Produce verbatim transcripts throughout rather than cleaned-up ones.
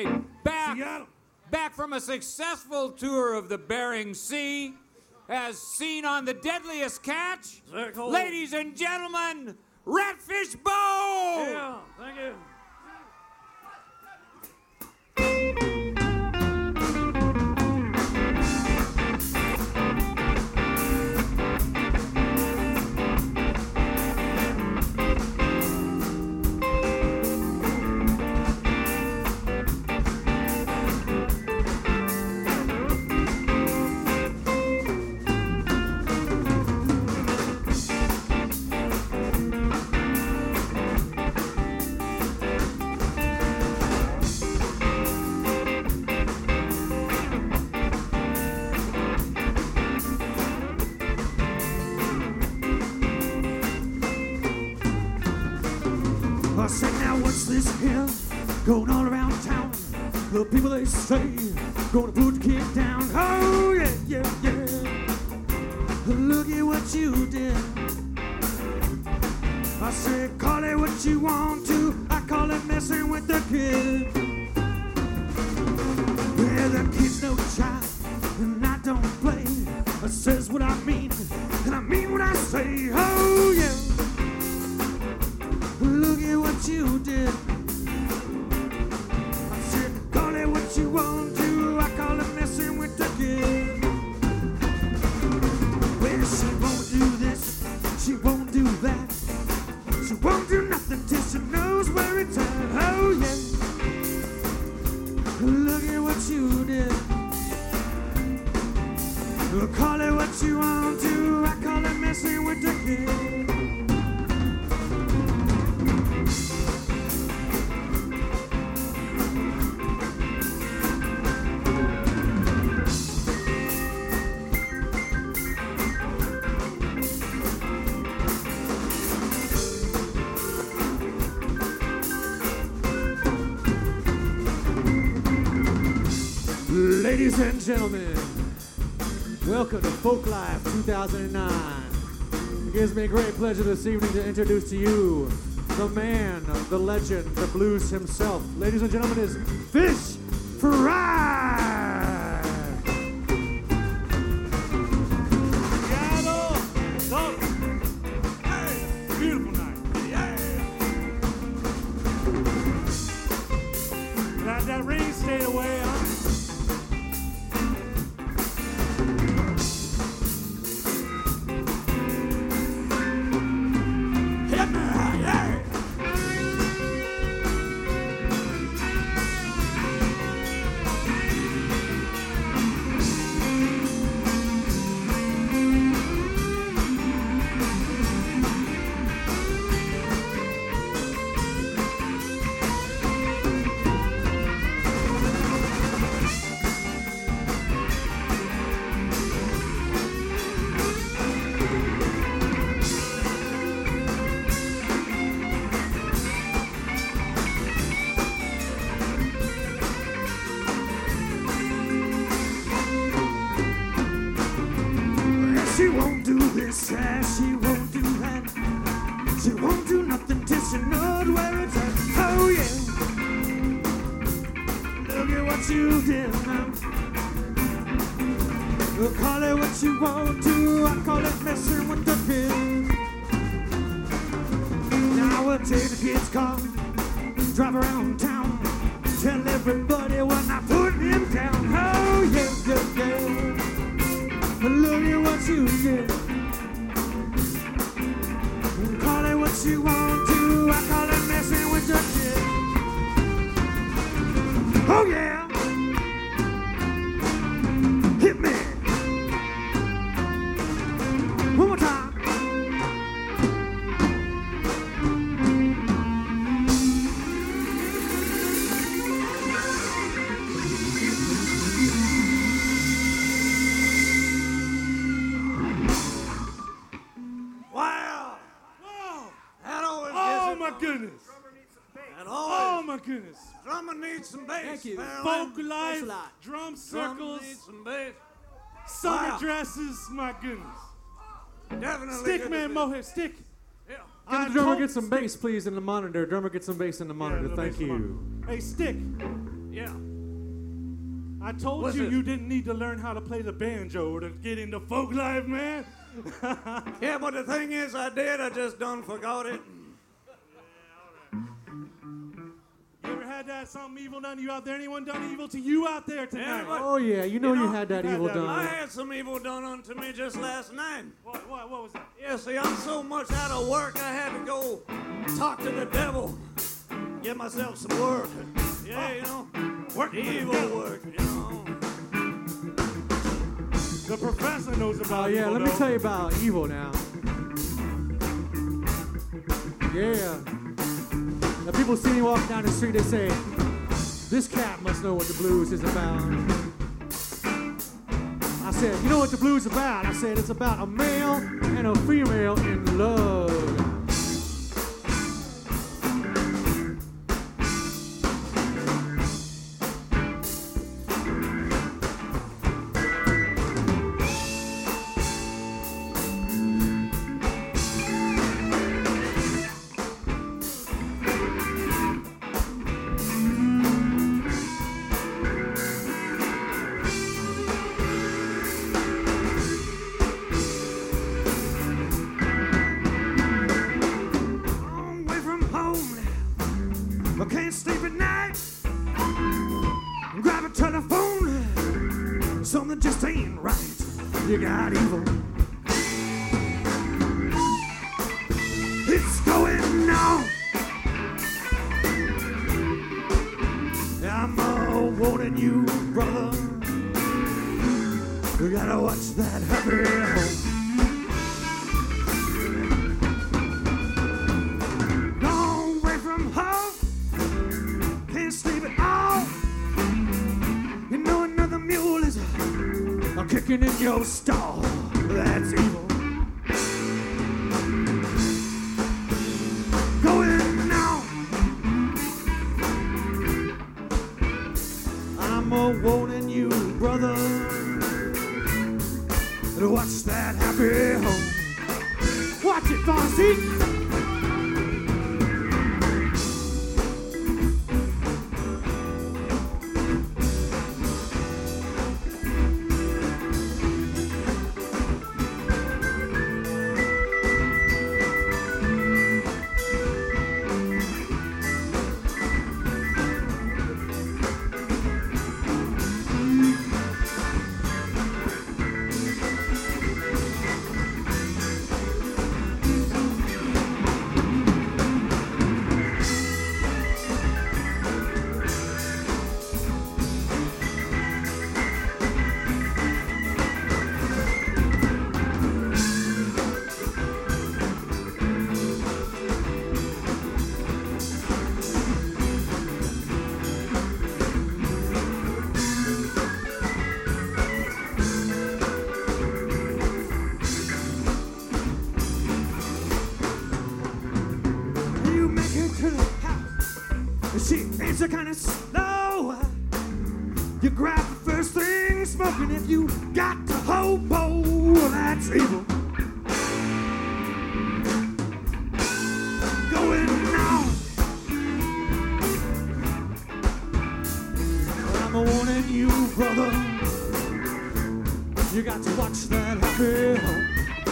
right, back, Seattle. back from a successful tour of the Bering Sea, as seen on The Deadliest Catch, ladies and gentlemen, Ratfish Bow! Yeah, thank you. I say now what's this here going all around town? The people they say gonna put the kid down. Oh yeah, yeah, yeah. Look at what you did. I say call it what you want to. I call it messing with the kid. Yeah, the kid's no child, and I don't play. I says what I mean, and I mean what I say. Oh yeah. Look at what you did. I said, call it what you want to. I call it messing with the kid. Well, she won't do this. She won't do that. She won't do nothing till she knows where it's at. Oh, yeah. Look at what you did. Call it what you want to. I call it messing with the kid. Ladies and gentlemen, welcome to Folk Life two thousand nine. It gives me a great pleasure this evening to introduce to you the man, the legend, the blues himself. Ladies and gentlemen, is Fish Fry! Seattle. Talk. Hey, beautiful night. Yeah. Glad that rain stayed away, huh? She won't do this, yeah, she won't do that. She won't do nothing till she knows where it's at. Oh yeah. Look at what you did now. We'll call it what you want to. I call it messing with the kid. Now we'll take the kid's car, drive around town, tell everybody we're not putting him down. Oh yeah, yeah, yeah. But look at what you did. Call it what you want to. I call it messing with the kid. Oh yeah. Hit me. One more time. Wow. Wow. That always Oh gets my it. goodness. That Oh always. my goodness. Drummer needs some bass. Thank you. apparently. Folk life, a lot. drum Drummer circles, needs some bass. summer Wow. dresses. My goodness. Definitely. Stick good man to Mohammed, stick. Yeah. Can I the drummer told- get some bass, please, in the monitor? Drummer, get some bass in the Yeah, monitor. little Thank bass in the you. monitor. Hey, stick. Yeah. I told What's you this? you didn't need to learn how to play the banjo to get into folk life, man. Yeah, but the thing is, I did. I just done forgot it. You ever had that something evil done to you out there? Anyone done evil to you out there tonight? Anybody? Oh yeah, you know you, You know, had that you had evil that- done. I had some evil done unto me just last night. What, what, what was that? Yeah, see, I'm so much out of work, I had to go talk to the devil, get myself some work. Yeah, you know, work evil work, you know. The professor knows about Oh yeah, evil, let me though. tell you about evil now. Yeah. Now people see me walking down the street, they say, this cat must know what the blues is about. I said, you know what the blues is about? I said, it's about a male and a female in love. Long way from home now. I can't sleep at night. Grab a telephone. Something just ain't right. You got evil. It's going on. I'm uh, warning you, brother. You gotta watch that happy home. Long way from home, can't sleep at all. You know another mule is uh, kicking in your stall. That's evil. Going on. I'm a warning you, brother, to watch that happy home. Watch it, Fonzie. You make it to the house. She ain't so kind of slow. You grab the first thing smoking if you got to hobo. That's evil. Going on. I'm warning you, brother. You got to watch that happy home.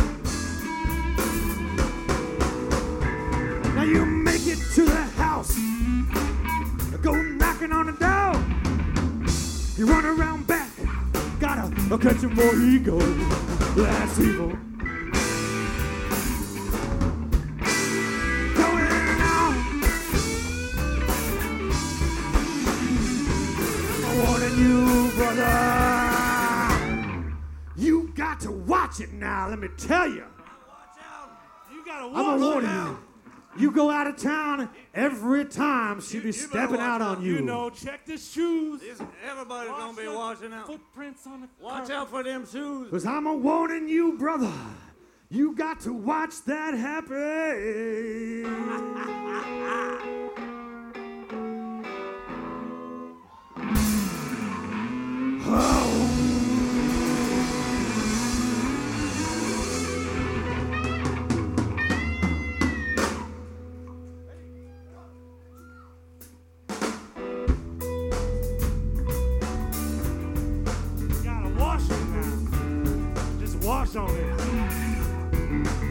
Now you make it to the house, go knocking on the door. You run around back, gotta catch him before he goes. That's evil. Going on. I'm warning you, brother. You got to watch it now, let me tell you. You gotta I'm watch a warning it. you. You go out of town every time she be you stepping better out watch on you. You know, check the shoes. This- Everybody's gonna be the watching out. Footprints on the Watch carpet. out for them shoes. Cause I'm a warning you, brother. You got to watch that happy. Ratfish on this.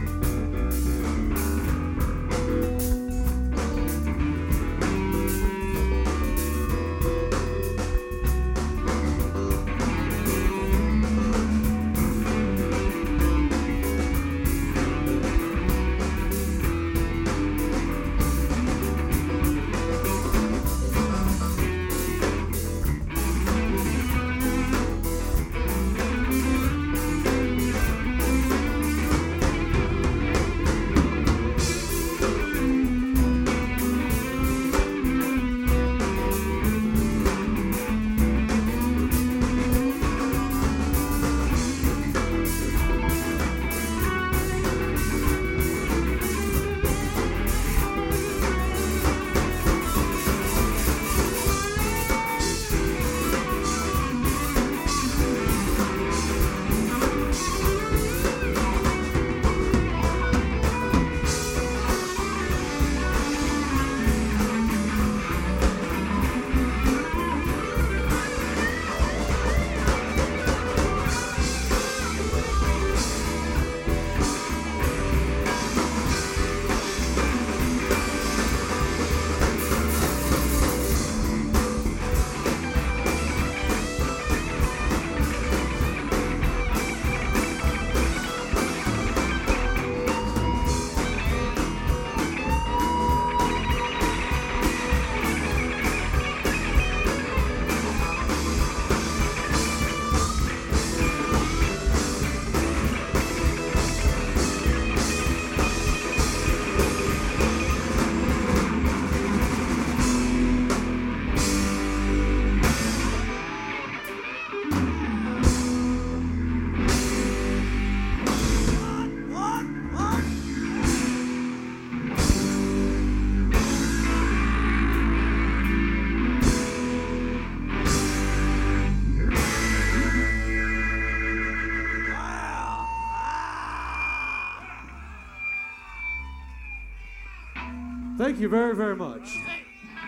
Thank you very, very much. Hey,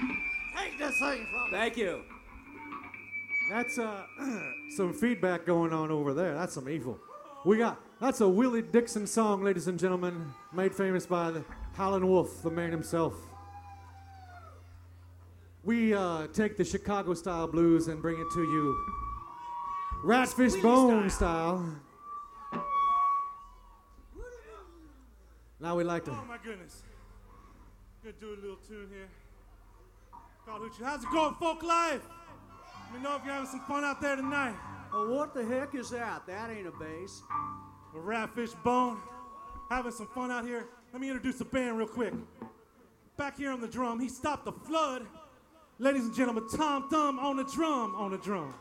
take this thing from me. Thank you. That's uh, some feedback going on over there. That's some evil. We got, that's a Willie Dixon song, ladies and gentlemen, made famous by the Howlin' Wolf, the man himself. We uh, take the Chicago-style blues and bring it to you Ratfish Bone style. Now we like to... Oh my goodness. Gonna do a little tune here. Called Hoochie. How's it going, folk life? Let me know if you're having some fun out there tonight. Oh, what the heck is that? That ain't a bass. A Ratfish Bone. Having some fun out here. Let me introduce the band real quick. Back here on the drum, he stopped the flood. Ladies and gentlemen, Tom Thumb on the drum, on the drum.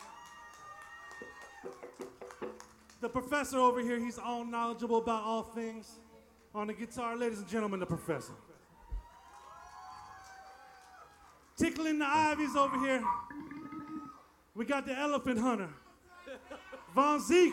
The professor over here, he's all knowledgeable about all things. On the guitar, ladies and gentlemen, the professor. Tickling the ivies over here. We got the elephant hunter. Von Zeke.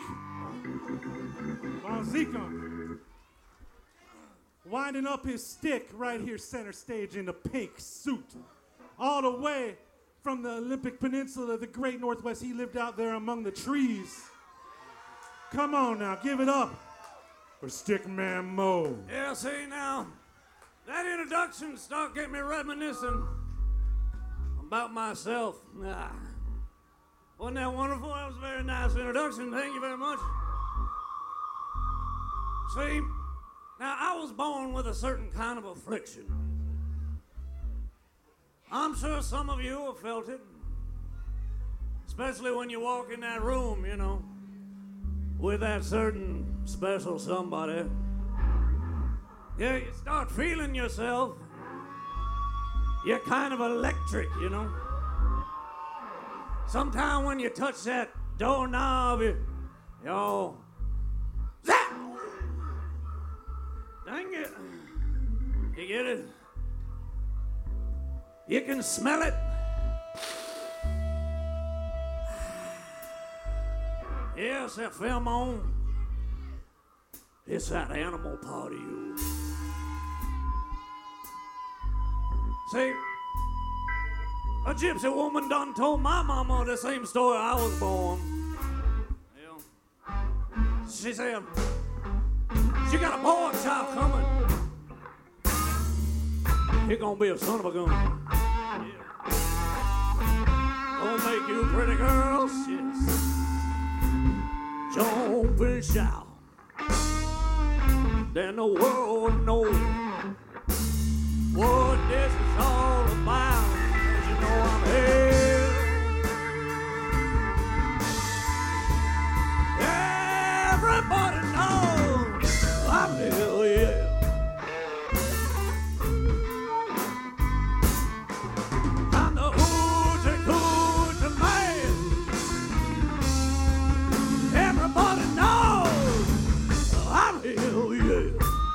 Von Zeke on. Winding up his stick right here center stage in the pink suit. All the way from the Olympic Peninsula, the great Northwest. He lived out there among the trees. Come on now, give it up for Stickman Mo. Yeah, see now, that introduction start getting me reminiscing about myself. Ah. Wasn't that wonderful? That was a very nice introduction. Thank you very much. See, now I was born with a certain kind of affliction. I'm sure some of you have felt it, especially when you walk in that room, you know, with that certain special somebody. Yeah, you start feeling yourself. You're kind of electric, you know. Sometime when you touch that doorknob, you, you all, zap! Dang it. You get it? You can smell it. Yes, that pheromone. It's that animal part of you. See, a gypsy woman done told my mama the same story I was born. Yeah. She said, she got a boy child coming. He gonna be a son of a gun. Yeah. Gonna make you pretty girls, yes. Jump and shout. Then the world knows what this is all about. 'Cause you know I'm here. Everybody knows I'm here, yeah. I'm the hoochie coochie man. Everybody knows I'm here, yeah.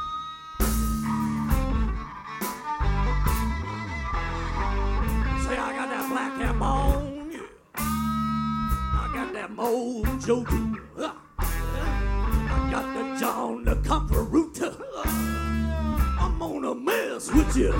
Say I got that black cap on, yeah. I got that mojo, uh, I got the John the Comfort root. I'm gonna mess with you.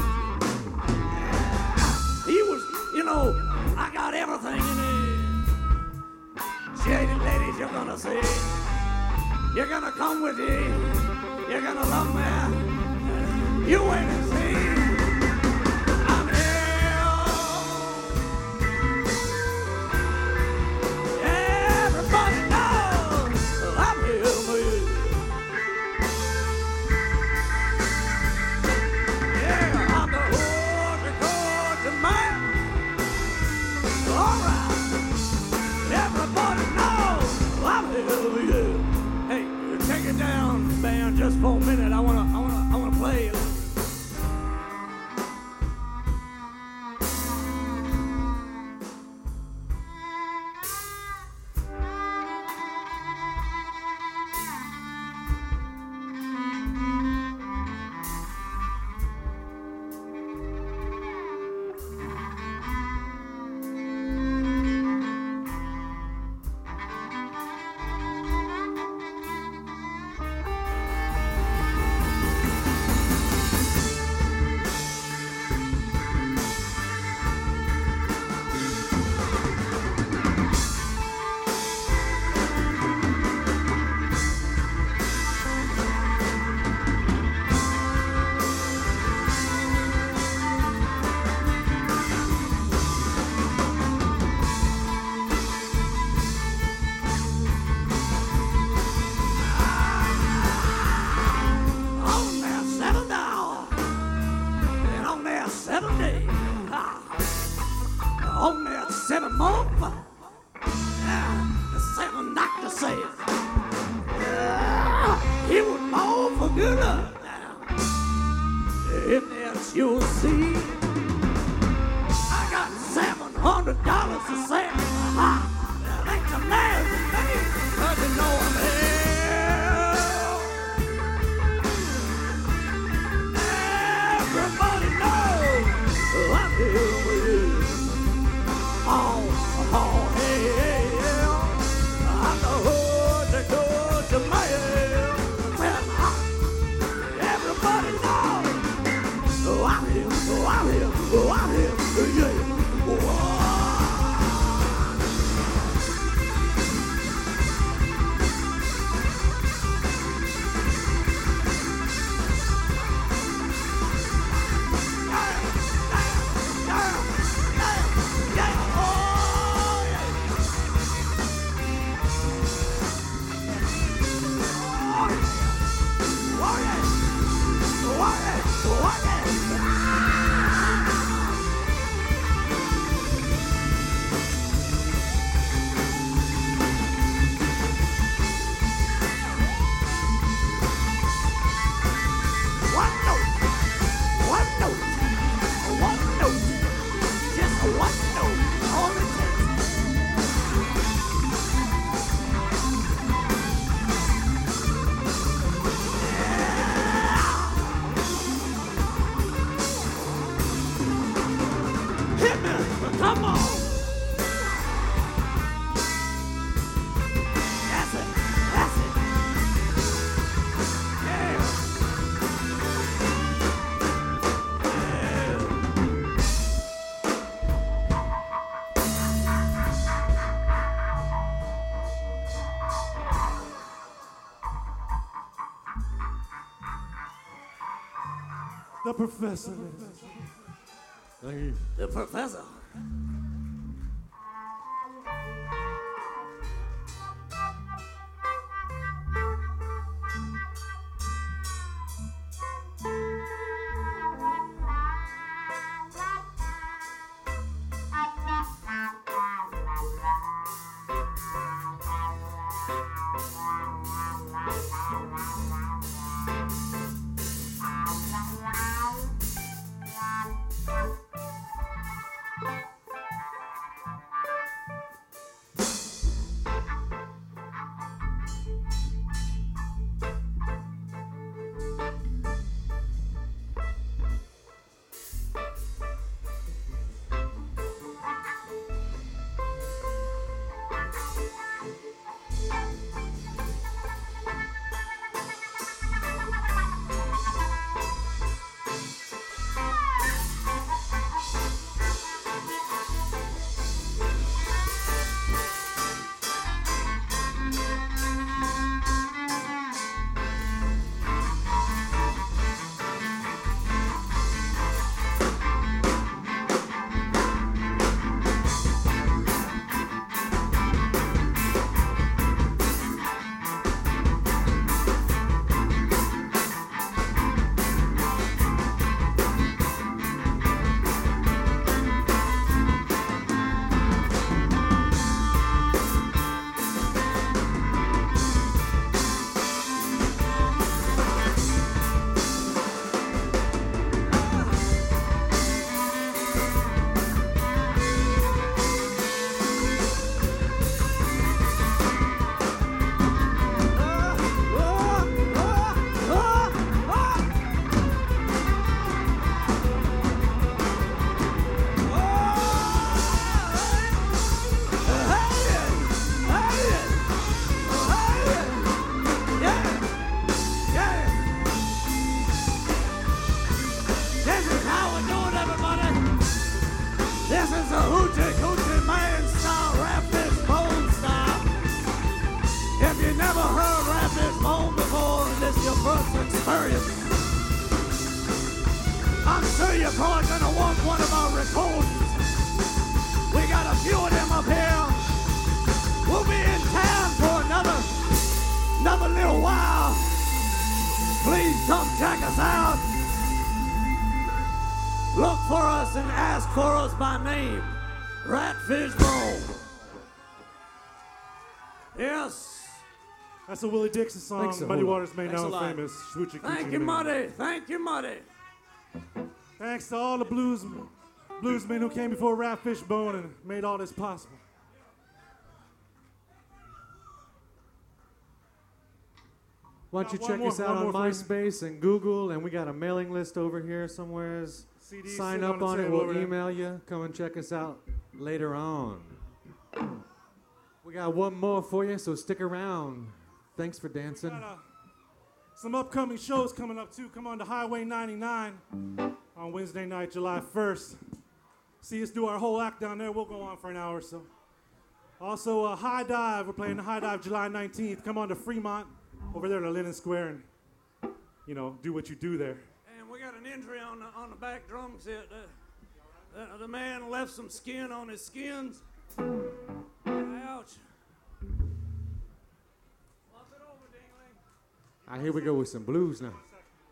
He was, you know, I got everything in it. Shady ladies, you're gonna see. You're gonna come with me. You're gonna love me. You wait and see. I'm here. Everybody knows I'm here, man. Yeah, I'm the horticulture man. All right. Everybody knows I'm here, yeah. Hey, take it down, band, just for a minute. I wanna, I wanna, I wanna play a little. The professor. Thank you. The professor. I'm sure you're probably gonna want one of our recordings. We got a few of them up here. We'll be in town for another, another little while. Please come check us out. Look for us and ask for us by name. Ratfish Bone. Yes. That's a Willie Dixon song. Thanks a Muddy whole lot. Waters made Thanks now a lot. famous. Hoochie Thank Coochie you, Man. Muddy. Thank you, Muddy. Thanks to all the blues bluesmen who came before Ratfish Bone and made all this possible. Why don't you Uh, one check more, us out one on more for you. MySpace and Google, and we got a mailing list over here somewhere. C D Sign sitting up on the on it. table We'll over there. email you. Come and check us out later on. We got one more for you, so stick around. Thanks for dancing. Got, uh, some upcoming shows coming up too. Come on to Highway ninety-nine on Wednesday night, July first. See us do our whole act down there. We'll go on for an hour or so. Also, uh, High Dive. We're playing the High Dive July nineteenth. Come on to Fremont, over there to Lennon Square, and you know, do what you do there. And we got an injury on the, on the back drum set. Uh, the, the man left some skin on his skins. Ouch. Flop it over, Dingling. All right, here we go with some blues now.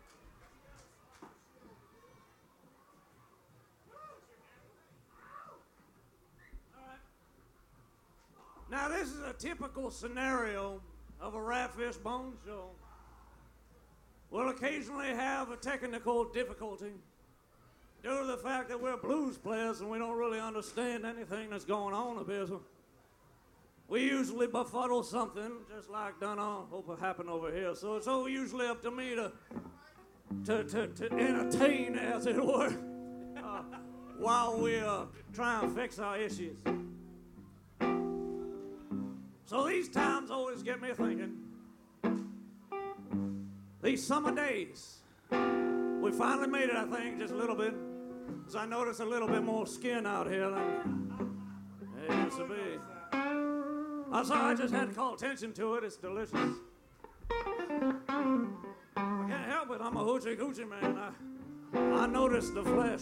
Now, this is a typical scenario of a Ratfish Bone show. We'll occasionally have a technical difficulty due to the fact that we're blues players and we don't really understand anything that's going on up here. So we usually befuddle something, just like done on, hope it happened over here. So it's all usually up to me to, to, to, to entertain, as it were, uh, while we uh, try and fix our issues. So these times always get me thinking. These summer days, we finally made it, I think, just a little bit. Because I noticed a little bit more skin out here than it used to be. I'm sorry, I just had to call attention to it. It's delicious. I can't help it. I'm a hoochie coochie man. I, I noticed the flesh.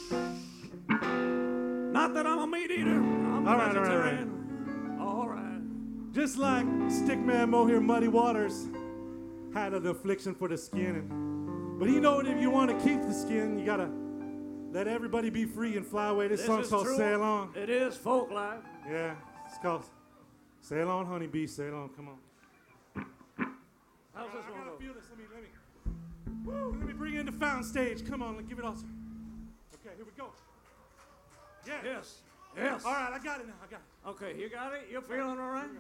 Not that I'm a meat eater. I'm All a right, all right, all right. vegetarian. All right. Just like Stickman Mohair Muddy Waters had an affliction for the skin. And, but he know that if you want to keep the skin, you got to let everybody be free and fly away. This, This song's is called true. Sail On. It is folk life. Yeah, it's called Sail On, Honeybee, Sail On. Come on. How's this I one gotta go? feel this. Let me, let me. Woo, let me bring in the fountain stage. Come on, give it all. Okay, here we go. Yeah. Yes. Yes. All right, I got it now. I got it. Okay, you got it? You're feeling all right?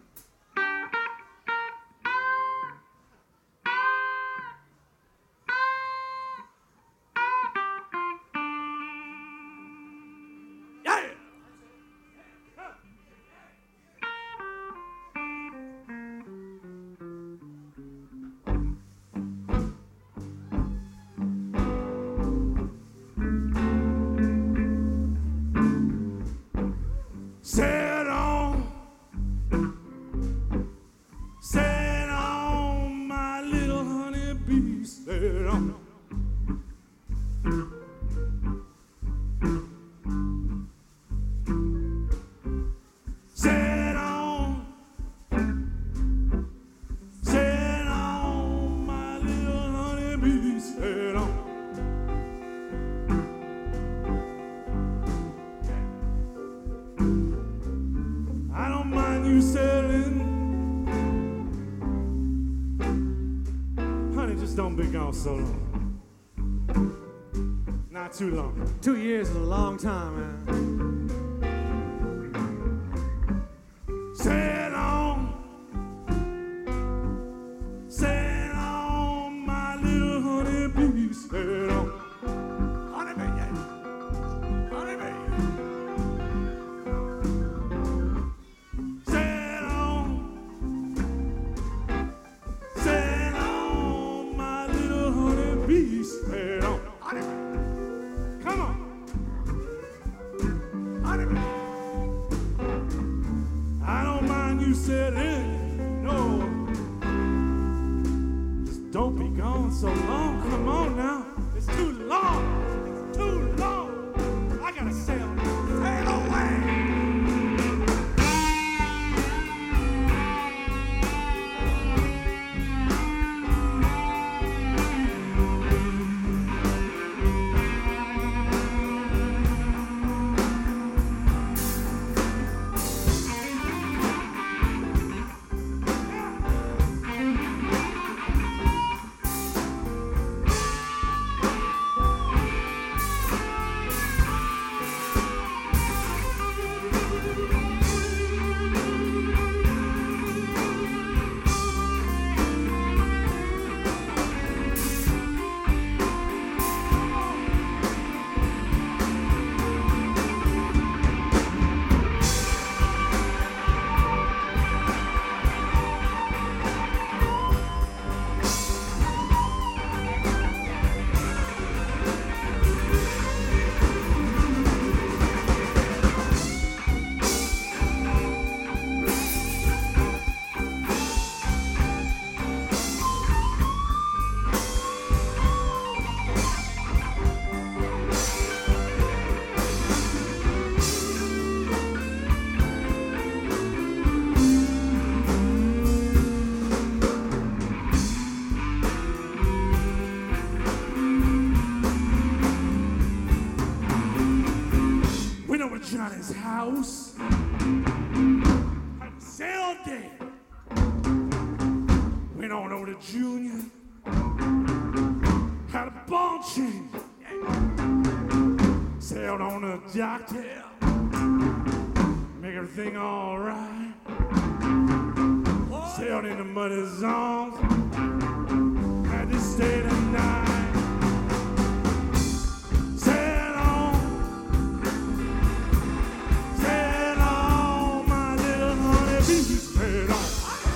Yeah! Sail on, sail on, my little honeybee, sail on. Sail on, sail on, my little honeybee, sail on. I don't mind you sailing. Honey, just don't be gone so long. Not too long. Two years is a long time, man. Sail on. Sail on, my little honeybee. Sail on. Honeybee, yeah. Honeybee. Sail on. Sail on, my little honeybee. Sail on. Come on. I don't mind you sailing, no. Just don't be gone so long. Come on now. It's too long. It's too long. I gotta sail now. Sail away. Went over to Johnny's house. Had a sale day. Went on over to Junior. Had a ball change. Sailed on a doctor. Make everything all right. Sailed in the muddy zones. Had to stay the night. Sail on. Sail on, my little honeybee. Sail on.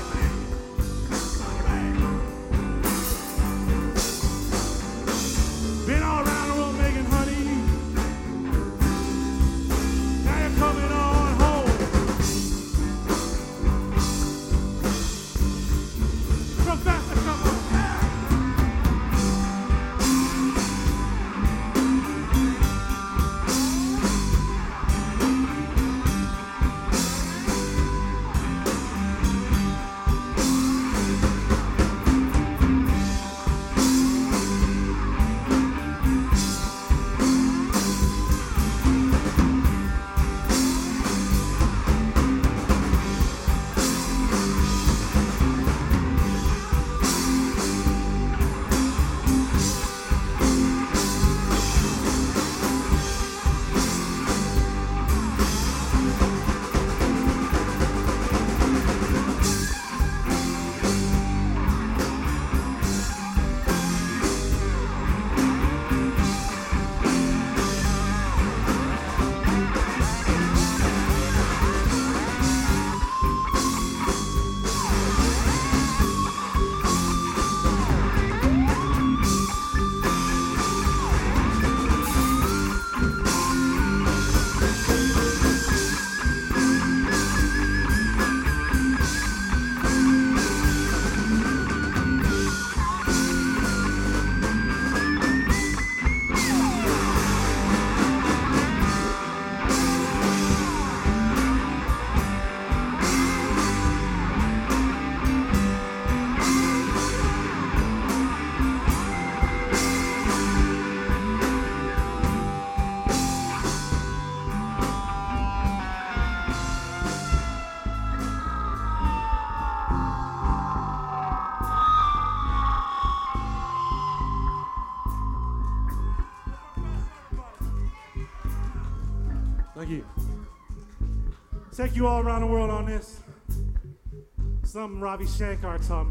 Been all around the world making honey. Now you're coming on home. Come faster, come on. Take you all around the world on this. Something Ravi Shankar taught me.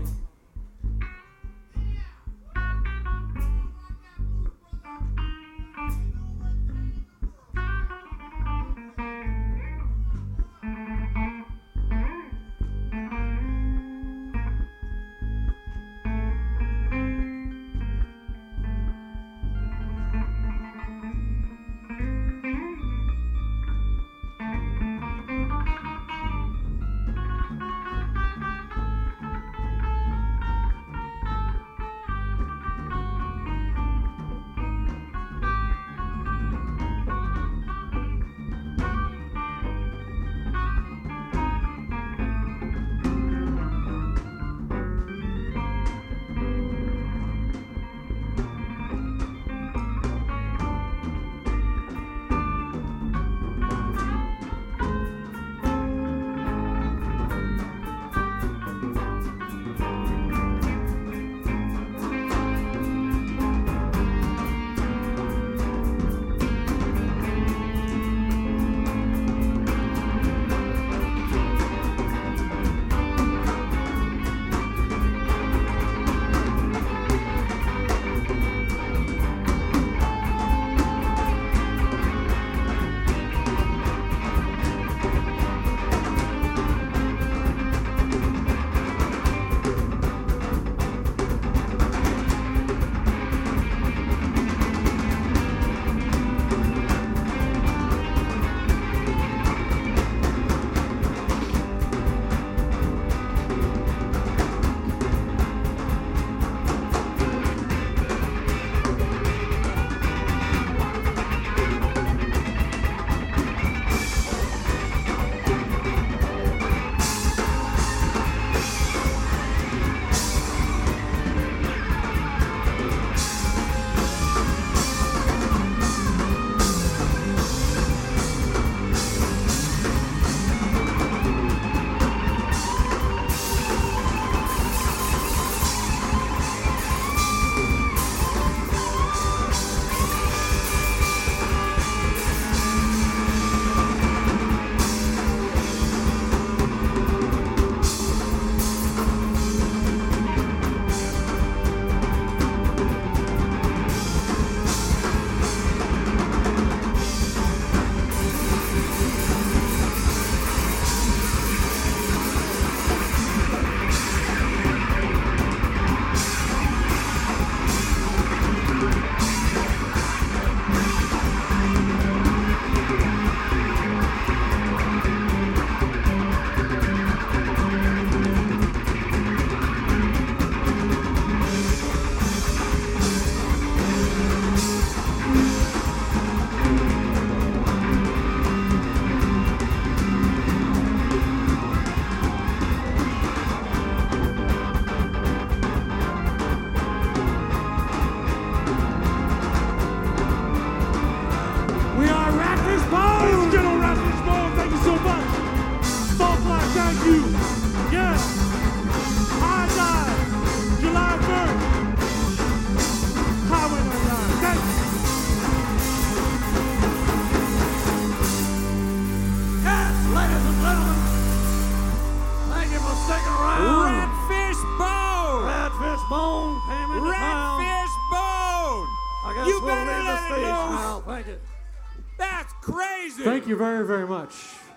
Bone came into town. Redfish Bone! I guess You we'll better leave the let it stage loose. now. Thank you. That's crazy! Thank you very, very much.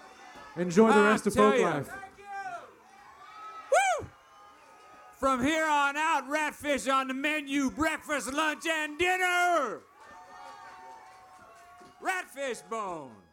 Enjoy the I rest of tell Folk ya. Life. Woo! From here on out, Ratfish on the menu, breakfast, lunch, and dinner! Ratfish Bone.